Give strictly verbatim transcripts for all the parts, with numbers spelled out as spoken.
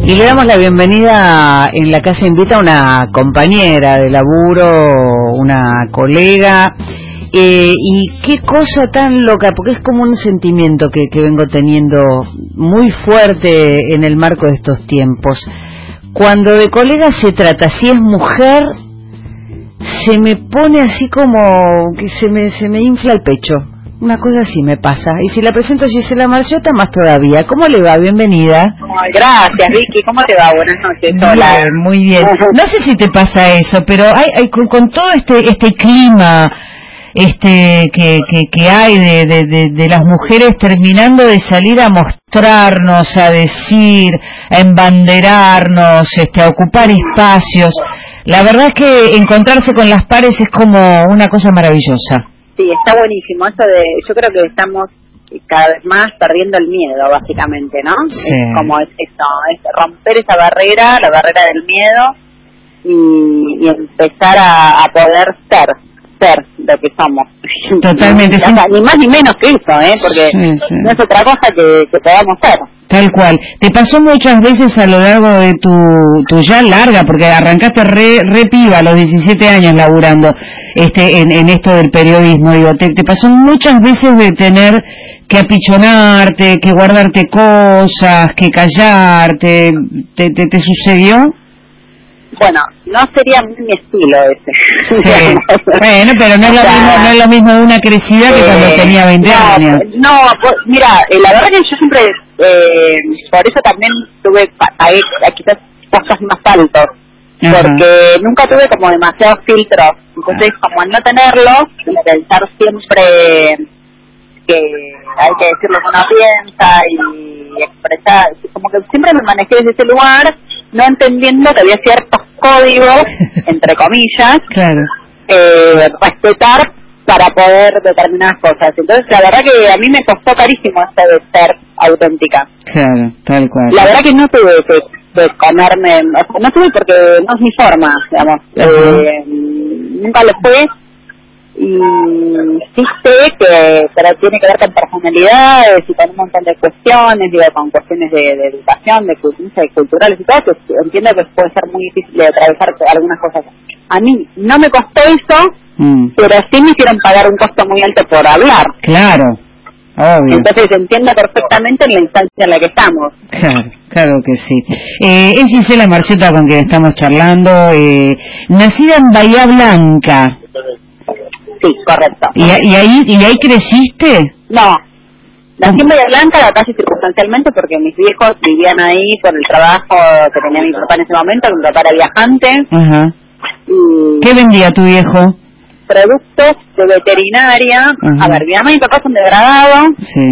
Y le damos la bienvenida en la Casa Invita a una compañera de laburo, una colega, eh, y qué cosa tan loca, porque es como un sentimiento que, que vengo teniendo muy fuerte en el marco de estos tiempos. Cuando de colega se trata, si es mujer, se me pone así como que se me, se me infla el pecho. Una cosa así me pasa. Y si la presento a Gisela Marciota, más todavía. ¿Cómo le va? Bienvenida. Ay, gracias, Vicky. ¿Cómo te va? Buenas noches. Hola. Bien, muy bien. No sé si te pasa eso, pero hay, hay con, con todo este este clima este que que, que hay de, de, de, de las mujeres terminando de salir a mostrarnos, a decir, a embanderarnos, este, a ocupar espacios. La verdad es que encontrarse con las pares es como una cosa maravillosa. Sí, está buenísimo. Eso de, yo creo que estamos cada vez más perdiendo el miedo, básicamente, ¿no? Sí. Es como es eso, es romper esa barrera, la barrera del miedo, y, y empezar a, a poder ser, ser lo que somos. Totalmente. O sea, ni más ni menos que eso, ¿eh? Porque sí, sí. no es otra cosa que, que podamos ser. Tal cual. ¿Te pasó muchas veces a lo largo de tu, tu ya larga, porque arrancaste re, re piba a los diecisiete años laburando este, en, en esto del periodismo, digo, te, te pasó muchas veces de tener que apichonarte, que guardarte cosas, que callarte, ¿te, te, te sucedió? Bueno, no sería mi estilo ese. Sí. Bueno, pero no es, lo o sea, mismo, no es lo mismo una crecida eh, que cuando tenía veinte no, años. No, pues, mira, eh, la verdad que yo siempre, eh, por eso también tuve, pagué quizás cosas más altos, uh-huh. porque nunca tuve como demasiados filtros. Entonces, uh-huh. como al no tenerlo, pensar siempre que hay que decir lo que uno piensa y expresar, como que siempre me manejé desde ese lugar, no entendiendo que había ciertos códigos, entre comillas, claro. eh, respetar para poder determinadas cosas. Entonces, la verdad que a mí me costó carísimo esto de ser auténtica. Claro, tal cual. La verdad que no tuve que, que comerme, o sea, no tuve porque no es mi forma, digamos. Uh-huh. Eh, nunca lo fue. Y sí sé que pero tiene que ver con personalidades y con un montón de cuestiones, digo, con cuestiones de, de educación, de, de culturales y todo, que entiendo que puede ser muy difícil de atravesar algunas cosas. A mí no me costó eso, mm. pero sí me hicieron pagar un costo muy alto por hablar. Claro, obvio. Entonces entiendo perfectamente en la instancia en la que estamos. Claro, claro que sí. Eh, es Gisela Marciota con quien estamos charlando, eh, nacida en Bahía Blanca. Sí, correcto. ¿Y, y ahí y ahí creciste? No, nací en Bahía Blanca casi circunstancialmente porque mis viejos vivían ahí por el trabajo que tenía mi papá en ese momento, que mi papá era viajante. Uh-huh. Y ¿qué vendía tu viejo? Productos de veterinaria. Uh-huh. A ver, mi mamá y mi papá son degradados. Sí.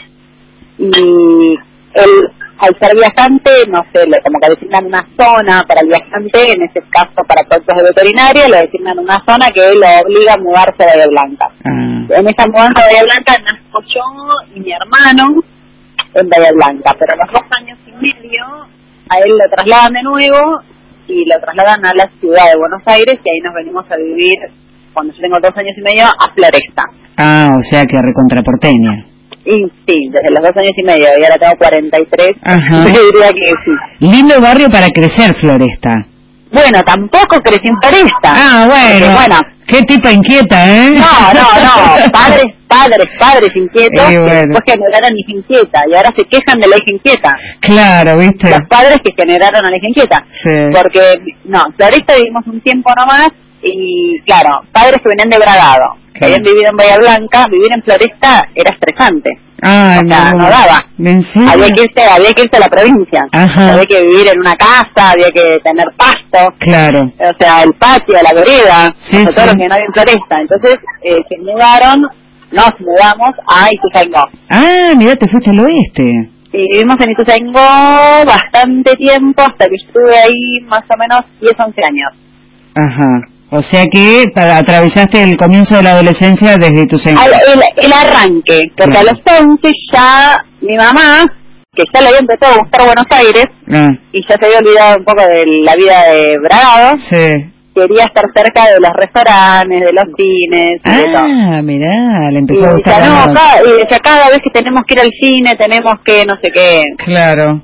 Y él, al ser viajante, no sé, le, como que designan una zona para el viajante, en este caso para productos de veterinaria, le designan una zona que lo obliga a mudarse a Bahía Blanca. Uh-huh. En esa mudanza de Bahía Blanca nazco yo y mi hermano en Bahía Blanca, pero a los dos años y medio a él lo trasladan de nuevo y lo trasladan a la ciudad de Buenos Aires y ahí nos venimos a vivir, cuando yo tengo dos años y medio, a Floresta. Ah, o sea que recontraporteña. Y sí, desde los dos años y medio, y ahora tengo cuarenta y tres, yo diría que sí. Lindo barrio para crecer, Floresta. Bueno, tampoco crecí en Floresta. Ah, bueno. Porque, bueno. Qué tipa inquieta, ¿eh? No, no, no. Padres, padres, padres inquietos, eh, bueno. que después generaron hija inquieta, y ahora se quejan de la hija inquieta. Claro, ¿viste? Los padres que generaron a la hija inquieta. Sí. Porque, no, Floresta vivimos un tiempo nomás, y claro, padres que venían de Bragado, que habían vivido en Bahía Blanca, vivir en Floresta era estresante. Ah, o sea, no, no daba. Había que irse, había que irse a la provincia. Ajá. Había que vivir en una casa, había que tener pasto. Claro. O sea, el patio, la vereda, sí, o sea, sí. todo lo que no había en Floresta. Entonces, eh, se mudaron, nos mudamos a Ituzaingó. Ah, mira, te fuiste al oeste. Y vivimos en Ituzaingó bastante tiempo, hasta que estuve ahí más o menos diez, once años. Ajá. O sea que para, atravesaste el comienzo de la adolescencia desde tu centro. El, el arranque, porque claro. a los once ya mi mamá, que ya le había empezado a gustar Buenos Aires, ah. y ya se había olvidado un poco de la vida de Bragado, sí. quería estar cerca de los restaurantes, de los cines, ah, y de todo. Ah, mirá, le empezó y a gustar. Decía, no, cada, y decía, cada vez que tenemos que ir al cine, tenemos que no sé qué. Claro.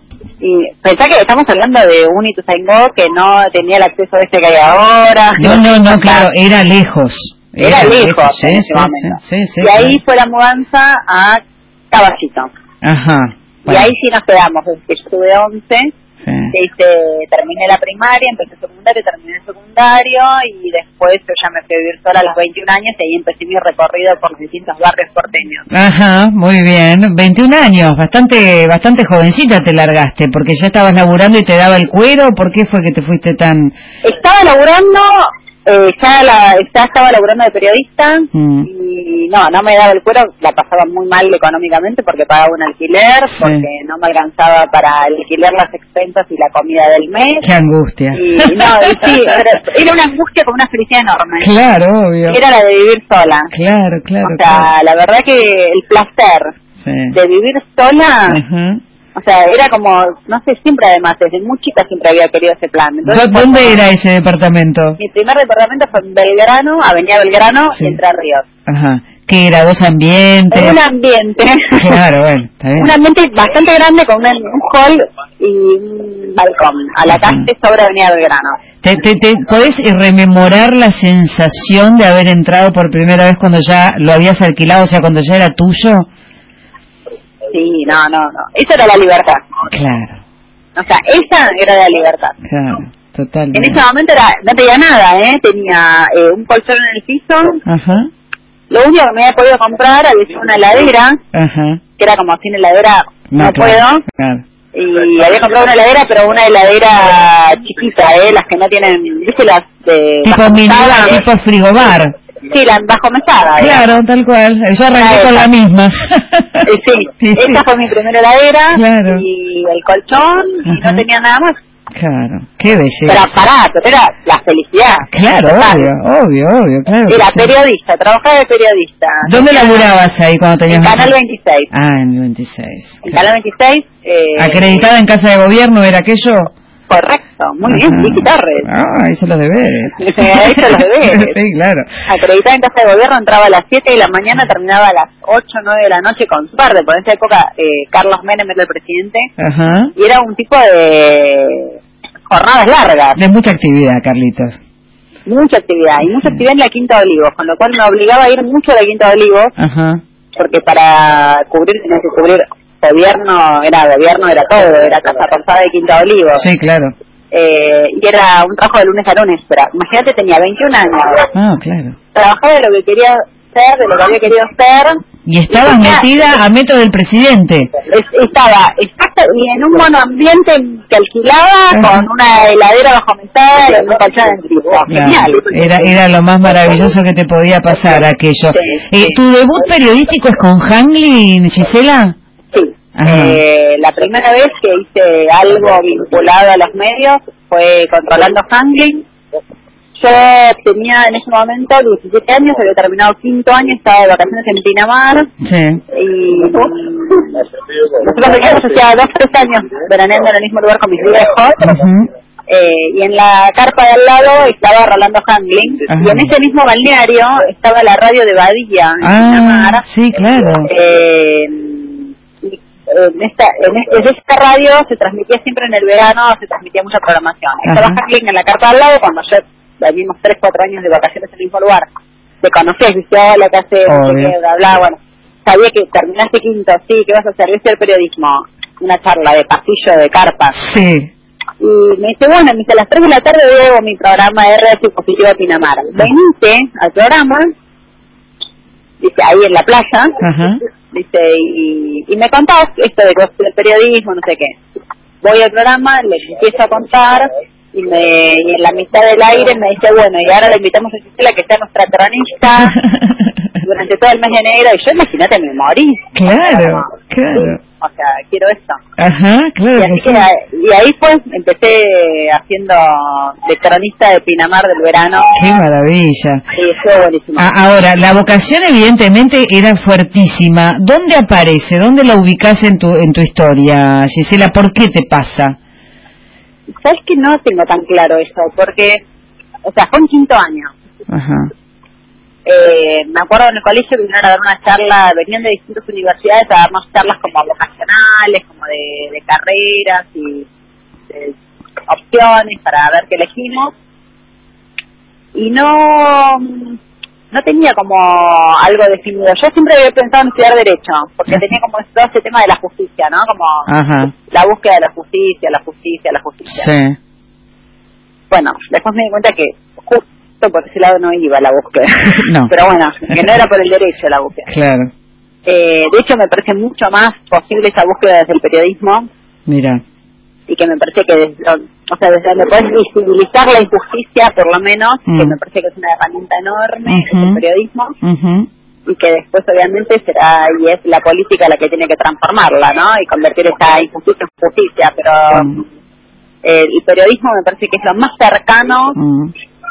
Y pensá que estamos hablando de un Ituzaingó que no tenía el acceso este que hay ahora. No, no, no, claro, era lejos. Era, era lejos, lejos en sí, ese sí, momento. Sí, sí, y ahí sí. fue la mudanza a Caballito. Ajá. Bueno. Y ahí sí nos quedamos, desde que yo tuve once, sí. hice, terminé la primaria, empecé secundario, terminé el secundario y después yo ya me fui a vivir sola a los veintiún años y ahí empecé mi recorrido por los distintos barrios porteños. Ajá, muy bien. veintiún años, bastante bastante jovencita te largaste, porque ya estabas laburando y te daba el cuero. ¿Por qué fue que te fuiste tan...? Estaba laburando... Eh, ya, la, ya estaba laburando de periodista mm. y no, no me daba el cuero, la pasaba muy mal económicamente porque pagaba un alquiler, sí. porque no me alcanzaba para alquiler las expensas y la comida del mes. ¡Qué angustia! Y, no, y sí, era, era una angustia con una felicidad enorme. Claro, obvio. Era la de vivir sola. Claro, claro. O sea, claro. la verdad que el placer sí. de vivir sola... Uh-huh. O sea, era como, no sé, siempre además, desde muy chica siempre había querido ese plan. Entonces, ¿dónde cuando, era ese departamento? Mi primer departamento fue en Belgrano, Avenida Belgrano, sí. y Entre Ríos. Ajá. ¿Qué era? ¿Dos ambientes? Un ambiente. Claro, bueno, está bien. Un ambiente bastante grande con un, un hall y un balcón, a la calle sobre Avenida Belgrano. ¿Te, te, te podés rememorar la sensación de haber entrado por primera vez cuando ya lo habías alquilado, o sea, cuando ya era tuyo? Sí, no, no, no. Esa era la libertad. Claro. O sea, esa era la libertad. Claro, totalmente. En ese momento era, no tenía nada, ¿eh? Tenía eh, un colchón en el piso. Ajá. Lo único que me había podido comprar había una heladera. Ajá. Que era como sin heladera, no, no claro, puedo. Claro. Y había comprado una heladera, pero una heladera chiquita, ¿eh? Las que no tienen, ¿viste? Las de... Tipo minibar, ¿eh? Tipo frigobar. Sí, la bajo mesada. Claro, digamos. Tal cual. Yo arranqué con la misma. Eh, sí, sí, esa sí. fue mi primera heladera. Claro. Y el colchón, Ajá. y no tenía nada más. Claro, qué belleza. Pero pará, pero era la felicidad. Claro, obvio, obvio, obvio, claro. Era sí. periodista, trabajaba de periodista. ¿Dónde laburabas ahí cuando tenías? En Canal veintiséis. Ah, en veintiséis. En claro. Canal veintiséis. Eh, ¿Acreditada en Casa de Gobierno era aquello? Correcto, muy Ajá. bien, Vicky Torres. Ah, hizo los deberes. hizo los deberes. Sí, claro. Acreditada en Casa de Gobierno, entraba a las siete de la mañana, terminaba a las ocho, nueve de la noche con su tarde. Por esa época, eh, Carlos Menem era el presidente. Ajá. Y era un tipo de jornadas largas. De mucha actividad, Carlitos. Mucha actividad, y mucha actividad en la Quinta de Olivos, con lo cual me obligaba a ir mucho a la Quinta de Olivos. Ajá. Porque para cubrir, tenía que cubrir gobierno, era gobierno, era todo, era Casa Rosada de Quinta de Olivos. Sí, claro. Eh, y era un trabajo de lunes a lunes, pero imagínate, tenía veintiún años. Ah, claro. Trabajaba de lo que quería ser, de lo que había querido ser. Y estabas y tenía, metida a método del presidente. Es, estaba, exacto, y en un monoambiente que alquilaba, Ajá. con una heladera bajo mesada y una colchada en piso. Genial. Era, era lo más maravilloso que te podía pasar aquello. Sí, eh, sí. ¿Tu debut periodístico es con Hanglin, Gisela? Sí. Eh, la primera vez que hice algo vinculado a los medios fue controlando Hanglin. Yo tenía en ese momento diecisiete años, había terminado quinto año, estaba de vacaciones en Pinamar. Sí. Y nosotros veníamos hacía dos, tres años veraneando en el mismo lugar con mis viejos. Uh-huh. eh, y en la carpa de al lado estaba Rolando Hanglin. Uh-huh. Y en ese mismo balneario estaba la radio de Badía en ah, Pinamar. Sí, claro. Eh, En esta, en este, desde esta radio se transmitía siempre en el verano, se transmitía mucha programación. Estaba Hanglin en la carpa al lado cuando yo vivimos tres, cuatro años de vacaciones en el mismo lugar. Te conocías, viste, hola, ¿qué haces? No sé qué, bla, bla, bueno. Sabía que terminaste quinto, sí, ¿qué vas a hacer? ¿Viste el periodismo? Una charla de pasillo, de carpa. Sí. Y me dice, bueno, me dice, a las tres de la tarde veo mi programa R H Positivo de Pinamar. Venite al programa, dice, ahí en la playa. Ajá. Dice, y, y me contás esto de del periodismo, no sé qué. Voy al programa, les empiezo a contar, y, me, y en la mitad del aire me dice, bueno, y ahora le invitamos a Gisela que sea nuestra cronista durante todo el mes de enero, y yo imagínate, me morí. Claro, o sea, claro. Sí, o sea, quiero esto. Ajá, claro. Y, así que, y ahí pues empecé haciendo de cronista de Pinamar del verano. ¡Qué maravilla! Sí, fue buenísimo. Ah, ahora, la vocación evidentemente era fuertísima. ¿Dónde aparece? ¿Dónde la ubicás en tu en tu historia, Gisela? ¿Por qué te pasa? ¿Sabes que no tengo tan claro eso? Porque, o sea, fue en quinto año. Ajá. Eh, me acuerdo en el colegio vinieron a dar una charla, venían de distintas universidades a darnos charlas como vocacionales profesionales, como de, de carreras y de opciones para ver qué elegimos. Y no no tenía como algo definido. Yo siempre había pensado en estudiar Derecho, porque tenía como todo ese tema de la justicia, ¿no? Como Ajá. la búsqueda de la justicia, la justicia, la justicia. Sí. Bueno, después me di cuenta que justo por ese lado no iba la búsqueda. No. Pero bueno, que no era por el derecho la búsqueda. Claro. Eh, de hecho, me parece mucho más posible esa búsqueda desde el periodismo. Mira. Y que me parece que, desde, o sea, desde donde puedes visibilizar la injusticia, por lo menos, mm. que me parece que es una herramienta enorme, uh-huh. es el periodismo. Uh-huh. Y que después obviamente será y es la política la que tiene que transformarla, ¿no? Y convertir esa injusticia en justicia, pero mm. eh, el periodismo me parece que es lo más cercano mm.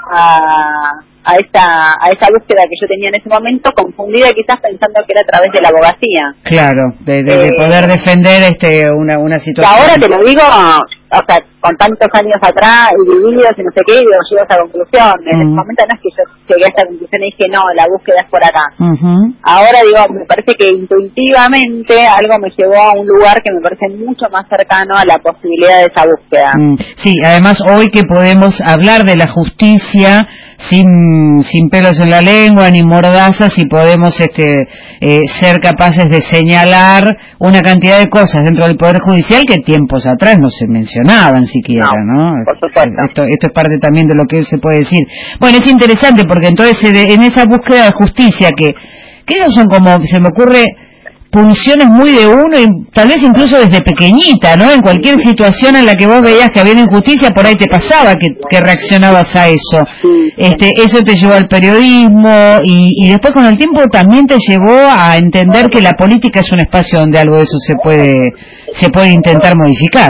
a, a esa a esa búsqueda que yo tenía en ese momento, confundida quizás pensando que era a través de la abogacía. Claro, de, de, eh, de poder defender este una una situación. Y ahora te lo digo, o sea, con tantos años atrás y vividos y no sé qué, y llego a esa conclusión. En mm. ese momento no es que yo llegué a esa conclusión y dije, no, la búsqueda es por acá. Uh-huh. Ahora digo, me parece que intuitivamente algo me llevó a un lugar que me parece mucho más cercano a la posibilidad de esa búsqueda. Mm. Sí, además hoy que podemos hablar de la justicia sin sin pelos en la lengua ni mordazas y podemos este eh, ser capaces de señalar una cantidad de cosas dentro del Poder Judicial que tiempos atrás no se mencionaban siquiera, ¿no? ¿no? Por supuesto. Esto, esto es parte también de lo que se puede decir. Bueno, es interesante porque entonces en esa búsqueda de justicia que, que ellos son como, se me ocurre, pulsiones muy de uno y tal vez incluso desde pequeñita, ¿no? En cualquier situación en la que vos veías que había injusticia, por ahí te pasaba que, que reaccionabas a eso. Este, eso te llevó al periodismo y, y después con el tiempo también te llevó a entender que la política es un espacio donde algo de eso se puede se puede intentar modificar.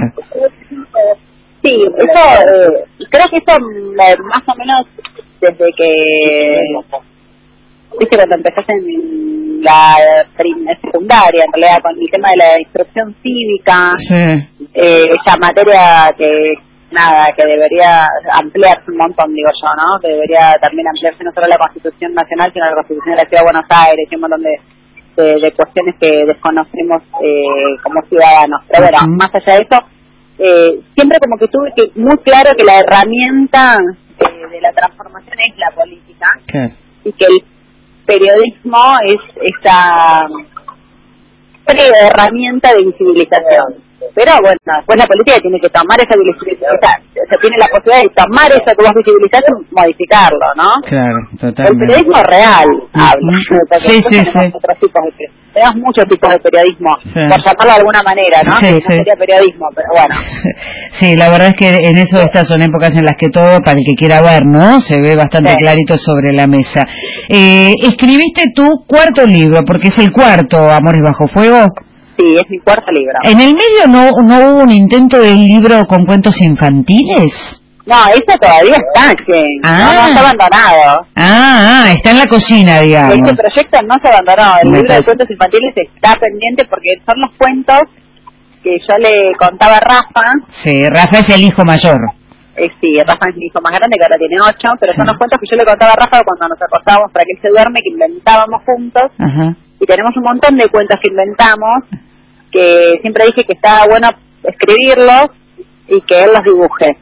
Sí, eso eh, creo que eso más o menos desde que viste cuando empezaste en la secundaria, en realidad con el tema de la instrucción cívica, sí. eh, esa materia que nada, que debería ampliarse un montón, digo yo, ¿no? Que debería también ampliarse no solo la Constitución Nacional, sino la Constitución de la Ciudad de Buenos Aires, y un montón de, de, de cuestiones que desconocemos eh, como ciudadanos. Pero bueno, uh-huh. más allá de eso, eh, siempre como que tuve que muy claro que la herramienta de, de la transformación es la política, ¿qué? Y que el periodismo es esa herramienta de visibilización. Pero bueno, después la política tiene que tomar esa visibilización, o sea, tiene la posibilidad de tomar eso que vos visibilizás y modificarlo, ¿no? Claro, totalmente. El periodismo real habla, uh-huh. porque sí, sí, tenemos sí. otros tipos de, tenemos muchos tipos de periodismo, sí. por llamarlo de alguna manera, ¿no? Sí, que sí. no sería periodismo, pero bueno. Sí, la verdad es que en eso estas son épocas en las que todo, para el que quiera ver, ¿no? Se ve bastante sí. clarito sobre la mesa. Eh, escribiste tu cuarto libro, porque es el cuarto, Amores bajo fuego. Sí, es mi cuarto libro. ¿En el medio no no hubo un intento de un libro con cuentos infantiles? No, eso todavía está, que ah. no, no está abandonado. Ah, ah, está en la cocina, digamos. Este proyecto no se abandonó. El Me libro de cuentos infantiles está pendiente porque son los cuentos que yo le contaba a Rafa. Sí, Rafa es el hijo mayor. Eh, sí, Rafa es mi hijo más grande, que ahora tiene ocho, pero sí. son los cuentos que yo le contaba a Rafa cuando nos acostábamos para que él se duerme, que inventábamos juntos. Ajá. Y tenemos un montón de cuentos que inventamos, que siempre dije que estaba bueno escribirlos y que él los dibuje.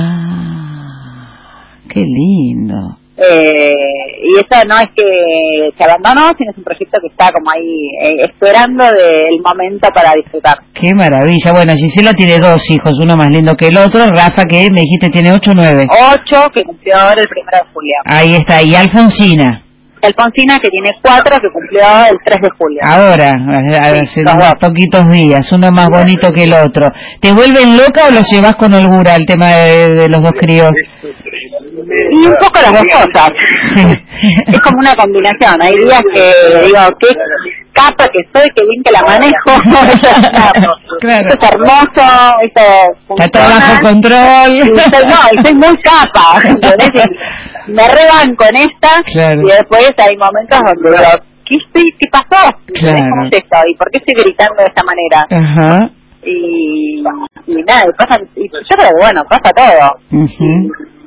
Ah, qué lindo. Eh, y eso no es que se abandonó, sino es un proyecto que está como ahí eh, esperando del momento para disfrutar. Qué maravilla. Bueno, Gisela tiene dos hijos, uno más lindo que el otro. Rafa, que me dijiste tiene ocho o nueve. Ocho, que cumplió ahora el primero de julio. Ahí está. Y Alfonsina. Alfonsina, que tiene cuatro, que cumplió el tres de julio. Ahora, hace sí, unos poquitos días, uno más bonito que el otro. ¿Te vuelven loca o los llevas con holgura el tema de, de los dos críos? Y un poco las dos cosas. Es como una combinación. Hay días que digo, qué capa que soy, qué bien que la manejo. Claro. Esto es hermoso, esto funciona. Está todo bajo control. Y soy, no, y soy muy capa. ¿Entendés? Me rebanco en esta, claro. Y después hay momentos donde digo, ¿qué, estoy, qué pasó? Claro. ¿Cómo es esto? ¿Y por qué estoy gritando de esta manera? Ajá. Y, y nada, pasa, y yo creo que bueno, pasa todo. Uh-huh.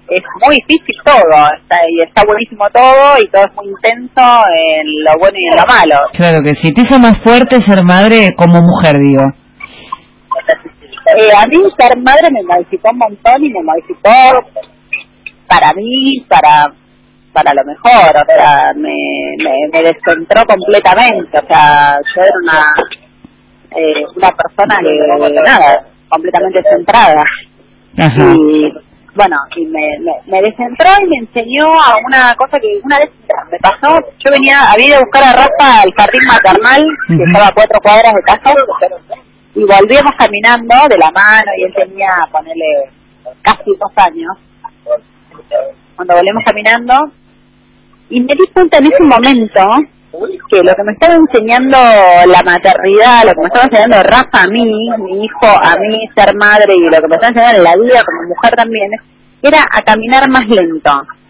es muy difícil todo, está, y está buenísimo todo, y todo es muy intenso en lo bueno y en lo malo. Claro que sí. ¿Te hizo más fuerte ser madre como mujer, digo? Eh, a mí ser madre me modificó un montón y me modificó para mí, para para lo mejor, o sea, me, me, me descentró completamente, o sea, yo era una eh, una persona que, nada, completamente centrada. Ajá. Y bueno, y me, me, me descentró y me enseñó a una cosa que una vez me pasó. Yo venía, había ido a buscar a Rafa al jardín maternal, que Uh-huh. estaba a cuatro cuadras de casa, y volvíamos caminando de la mano, y él tenía, ponele, casi dos años. Cuando volvemos caminando, y me di cuenta en ese momento que lo que me estaba enseñando la maternidad, lo que me estaba enseñando Rafa a mí, mi hijo a mí, ser madre, y lo que me estaba enseñando en la vida como mujer también, era a caminar más lento.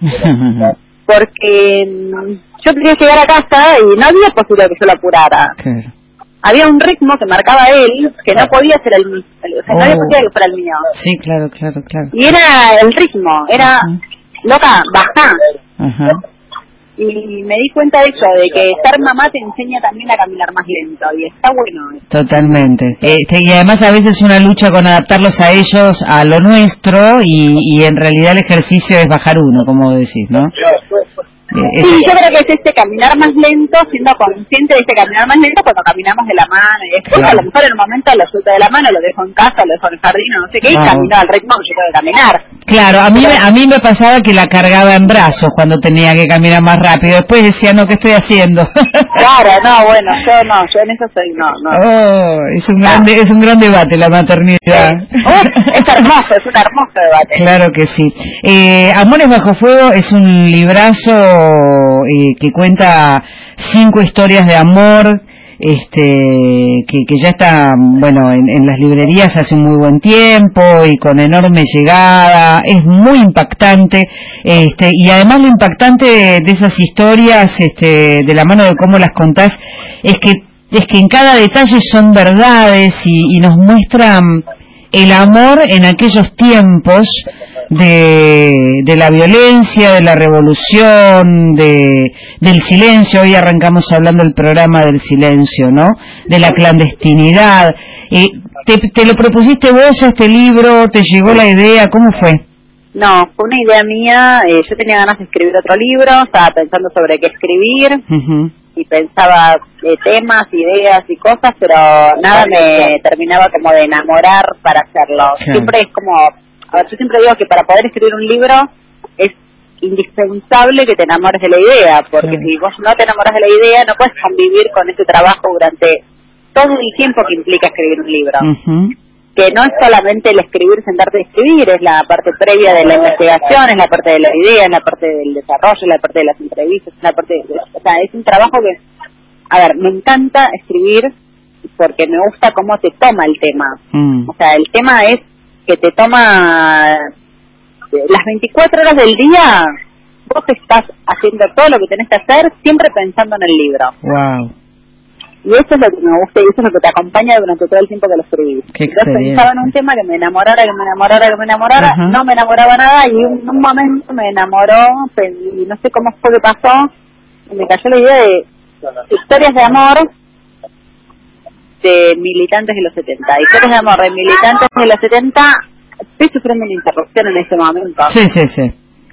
Porque mm, yo quería llegar a casa y no había posibilidad que yo lo apurara. Claro. Había un ritmo que marcaba él que no podía ser el mío, o sea, no había Oh. posibilidad que fuera el mío. Sí, claro, claro, claro. Y era el ritmo, era, Ujú. loca, bajá. Ajá. Y me di cuenta de eso, de que ser mamá te enseña también a caminar más lento, y está bueno. Totalmente. Este, y además a veces una lucha con adaptarlos a ellos, a lo nuestro, y, y en realidad el ejercicio es bajar uno, como decís, ¿no? Eh, Sí, es- yo creo que es este caminar más lento, siendo consciente de este caminar más lento cuando caminamos de la mano, y después Claro. a lo mejor en un momento lo suelto de la mano, lo dejo en casa, lo dejo en el jardín, o no sé qué, y Claro. camino al ritmo que yo tengo que caminar. Claro, a mí, me, a mí me pasaba que la cargaba en brazos cuando tenía que caminar más rápido. Después decía, no, ¿qué estoy haciendo? Claro, no, bueno, yo no, yo en eso soy, no, no. Oh, es un gran, de- es un gran debate la maternidad. Uf, es hermoso, es un hermoso debate. Claro que sí. Eh, Amores bajo fuego es un librazo eh, que cuenta cinco historias de amor, este, que, que ya está, bueno, en, en las librerías hace un muy buen tiempo y con enorme llegada. Es muy impactante, este, y además lo impactante de, de esas historias, este, de la mano de cómo las contás, es que es que en cada detalle son verdades y, y nos muestran el amor en aquellos tiempos de, de la violencia, de la revolución, de, del silencio. Hoy arrancamos hablando del programa del silencio, ¿no? De la clandestinidad. Eh, te, ¿Te lo propusiste vos este libro? ¿Te llegó la idea? ¿Cómo fue? No, fue una idea mía, eh, yo tenía ganas de escribir otro libro, estaba pensando sobre qué escribir, Uh-huh. y pensaba eh, temas, ideas y cosas, pero nada me terminaba como de enamorar para hacerlo. Claro. Siempre es como, a ver, yo siempre digo que para poder escribir un libro es indispensable que te enamores de la idea, porque Claro. si vos no te enamoras de la idea, no puedes convivir con ese trabajo durante todo el tiempo que implica escribir un libro. Uh-huh. Que no es solamente el escribir, sentarte a escribir, es la parte previa de la investigación, es la parte de la idea, es la parte del desarrollo, es la parte de las entrevistas, es la parte de, o sea, es un trabajo que, a ver, me encanta escribir porque me gusta cómo te toma el tema. Mm. O sea, el tema es que te toma las veinticuatro horas del día, vos estás haciendo todo lo que tenés que hacer, siempre pensando en el libro. Wow. Y eso es lo que me gusta y eso es lo que te acompaña durante todo el tiempo que lo escribí. Qué Entonces pensaba en un tema que me enamorara, que me enamorara, que me enamorara, Ajá. no me enamoraba nada, y en un momento me enamoró, y no sé cómo fue que pasó, y me cayó la idea de historias de amor de militantes de los setenta. Historias de amor de militantes de los setenta, estoy sufriendo una interrupción en este momento. Sí, sí, sí.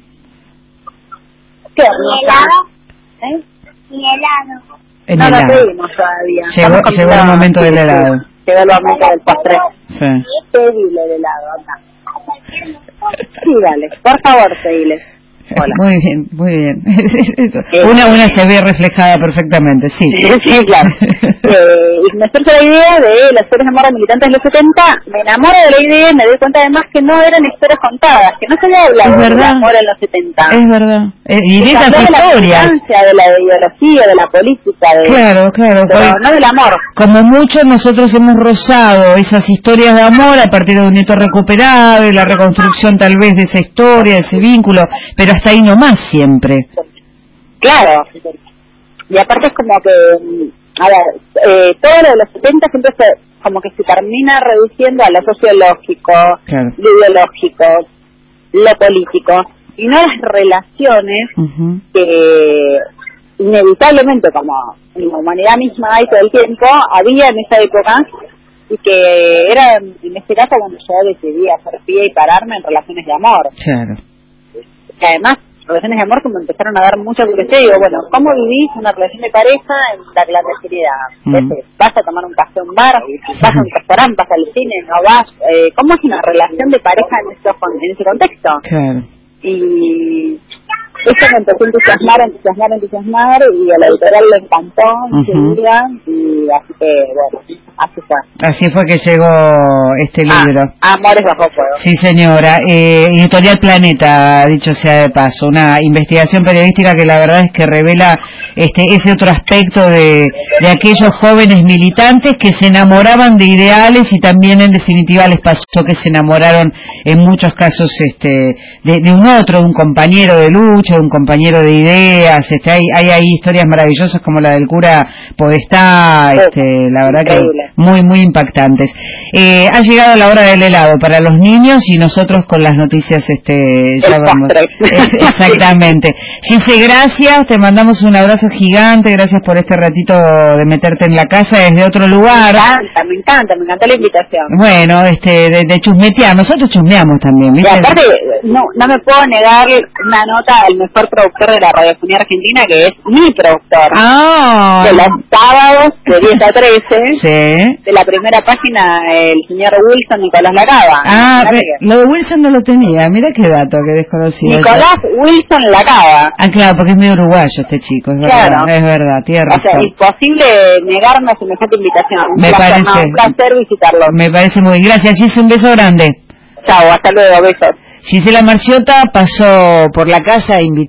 ¿Qué hermosa? ¿Eh? Mi helado. En No el lo helado. pedimos todavía. Llegó, Estamos llegó el comiendo- momento del sí, sí. helado. Llegó el momento del postre. Sí. Pedile el helado, anda. Sí, dale, por favor, pedile. Hola. Muy bien, muy bien. Una una se ve reflejada perfectamente, sí. Sí, claro. Eh, y me surge la idea de las historias de amor de militantes de los setenta, me enamoro de la idea y me doy cuenta además que no eran historias contadas, que no se había hablado Es del verdad. amor en los setenta. Es verdad. Eh, y de Se esas habló de la historias. militancia, de la ideología, de la política, de, Claro, claro. pero porque no del amor. como muchos nosotros hemos rozado esas historias de amor a partir de un nieto recuperado y la reconstrucción tal vez de esa historia, de ese vínculo, pero hasta ahí nomás siempre. Claro. Y aparte es como que, a ver, eh, todo lo de los setenta siempre se, como que se termina reduciendo a lo sociológico, Claro. lo ideológico. lo político, sino las relaciones uh-huh. que inevitablemente, como en la humanidad misma hay todo el tiempo, había en esa época, y que era, en este caso, cuando yo decidí hacer pie y pararme en relaciones de amor. Claro. Que además, relaciones de amor que me empezaron a dar mucha curiosidad. Y digo, bueno, ¿cómo vivís una relación de pareja en la clandestinidad? Mm. ¿Vas a tomar un café a un bar? ¿Vas a un restaurante? ¿Vas al cine? ¿No vas? Eh, ¿Cómo es una relación de pareja en, estos, en ese contexto? Claro. Y eso me empezó a entusiasmar, entusiasmar, entusiasmar, y a la editorial le encantó enseguida, uh-huh. y así que, bueno, así fue. Así fue que llegó este libro. Ah, Amores bajo fuego. Sí, señora. Eh, editorial Planeta, dicho sea de paso, una investigación periodística que la verdad es que revela este ese otro aspecto de, de aquellos jóvenes militantes que se enamoraban de ideales, y también en definitiva les pasó que se enamoraron en muchos casos este de, de un otro, de un compañero de lucha, de un compañero de ideas. Este, hay, hay ahí historias maravillosas como la del cura Podestá, este, la verdad que muy, muy impactantes. Eh, ha llegado la hora del helado para los niños, y nosotros con las noticias este ya vamos. Exactamente. Gise, gracias, te mandamos un abrazo gigante, gracias por este ratito de meterte en la casa desde otro lugar. Me encanta, me encanta, me encanta la invitación. Bueno, este, de, de chusmetear, nosotros chusmeamos también, ¿viste? Y aparte, no, no me puedo negar una nota al mejor productor de la radiofonía argentina, que es mi productor. Ah. De los sábados de diez a trece. Sí. De la primera página, el señor Wilson Nicolás Lacaba. Ah, pe, lo de Wilson no lo tenía, mira qué dato que desconocía. Nicolás Wilson Lacaba. Ah, claro, porque es medio uruguayo este chico, es verdad, claro. Es verdad, tiene razón. O sea, imposible negarme a semejante invitación. Un me placer, parece, no, un placer visitarlo. Me parece muy bien. Gracias, Gise, un beso grande. Chao, hasta luego, besos. Gisela Marchiota pasó por la casa, invitó